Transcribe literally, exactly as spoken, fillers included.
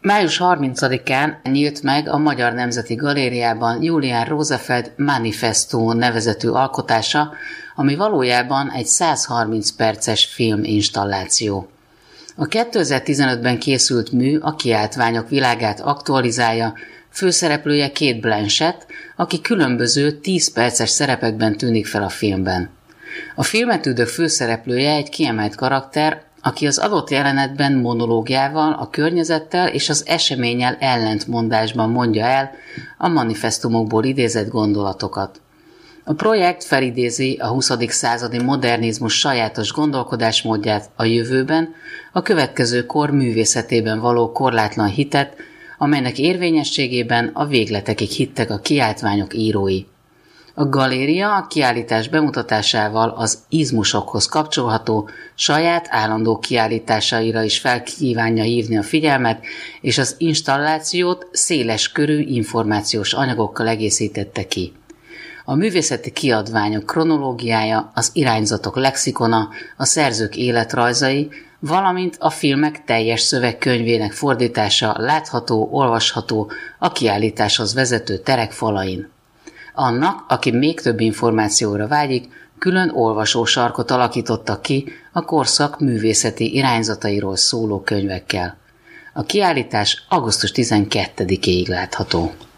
május harmincadikán nyílt meg a Magyar Nemzeti Galériában Julian Rosenfeld Manifesto nevezetű alkotása, ami valójában egy százharminc perces filminstalláció. A kétezer-tizenötben készült mű a kiáltványok világát aktualizálja, főszereplője Cate Blanchett, aki különböző tíz perces szerepekben tűnik fel a filmben. A filmetüldök főszereplője egy kiemelt karakter, aki az adott jelenetben monológiával, a környezettel és az eseménnyel ellentmondásban mondja el a manifestumokból idézett gondolatokat. A projekt felidézi a huszadik századi modernizmus sajátos gondolkodásmódját a jövőben, a következő kor művészetében való korlátlan hitet, amelynek érvényességében a végletekig hittek a kiáltványok írói. A galéria a kiállítás bemutatásával az izmusokhoz kapcsolható saját állandó kiállításaira is fel kívánja hívni a figyelmet, és az installációt széles körű információs anyagokkal egészítette ki. A művészeti kiadványok kronológiája, az irányzatok lexikona, a szerzők életrajzai, valamint a filmek teljes szövegkönyvének fordítása látható, olvasható a kiállításhoz vezető terek falain. Annak, aki még több információra vágyik, külön olvasósarkot alakítottak ki a korszak művészeti irányzatairól szóló könyvekkel. A kiállítás augusztus tizenkettedikéig látható.